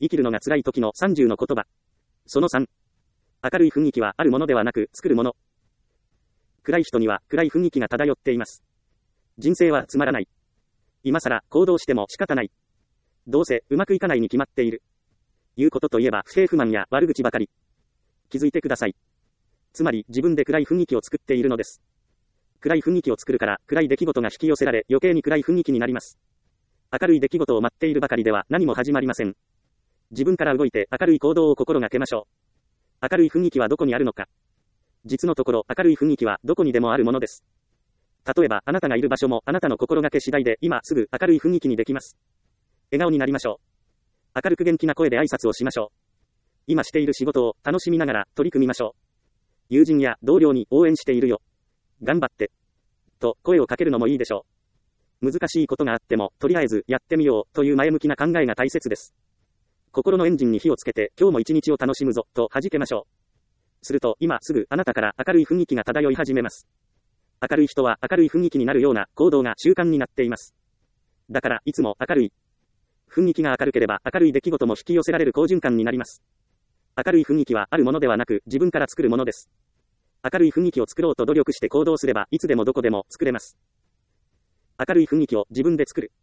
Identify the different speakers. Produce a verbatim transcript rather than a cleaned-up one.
Speaker 1: 生きるのが辛い時のさんじゅうの言葉。そのさん。明るい雰囲気はあるものではなく作るもの。暗い人には暗い雰囲気が漂っています。人生はつまらない。今更行動しても仕方ない。どうせうまくいかないに決まっている。言うことといえば不平不満や悪口ばかり。気づいてください。つまり自分で暗い雰囲気を作っているのです。暗い雰囲気を作るから暗い出来事が引き寄せられ余計に暗い雰囲気になります。明るい出来事を待っているばかりでは何も始まりません。自分から動いて明るい行動を心がけましょう。明るい雰囲気はどこにあるのか。実のところ明るい雰囲気はどこにでもあるものです。例えばあなたがいる場所もあなたの心がけ次第で今すぐ明るい雰囲気にできます。笑顔になりましょう。明るく元気な声で挨拶をしましょう。今している仕事を楽しみながら取り組みましょう。友人や同僚に応援しているよ。頑張って。と声をかけるのもいいでしょう。難しいことがあってもとりあえずやってみようという前向きな考えが大切です。心のエンジンに火をつけて今日も一日を楽しむぞと弾けましょう。すると今すぐあなたから明るい雰囲気が漂い始めます。明るい人は明るい雰囲気になるような行動が習慣になっています。だからいつも明るい。雰囲気が明るければ明るい出来事も引き寄せられる好循環になります。明るい雰囲気はあるものではなく自分から作るものです。明るい雰囲気を作ろうと努力して行動すればいつでもどこでも作れます。明るい雰囲気を自分で作る。